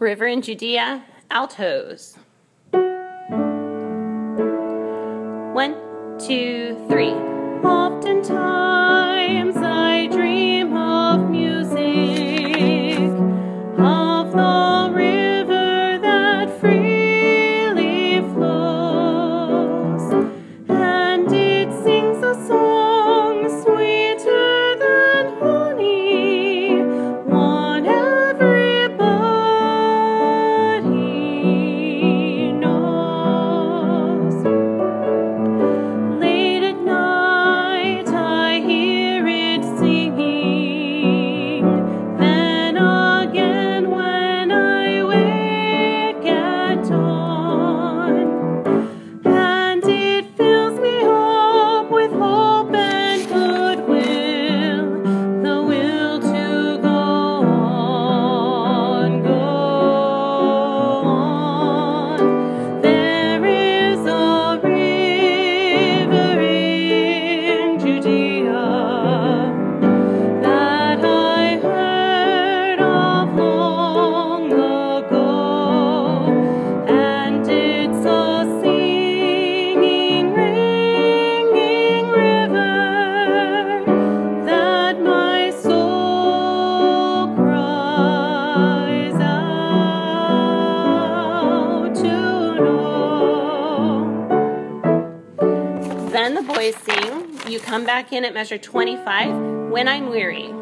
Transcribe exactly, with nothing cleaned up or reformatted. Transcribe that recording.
River in Judea, altos. One, two, three. Oftentimes I dream of music, of the river that freely flows, and it sings a song sweeter than honey, one everybody knows. Late at night I hear it singing, then again when I wake at dawn, and it fills me up with hope and goodwill, the will to go on, go on. There is a river in Judea that I heard of long ago, and it's a singing, ringing river that my soul cries out to know. Then the boys sing, "You come back in" at measure twenty-five, "When I'm Weary."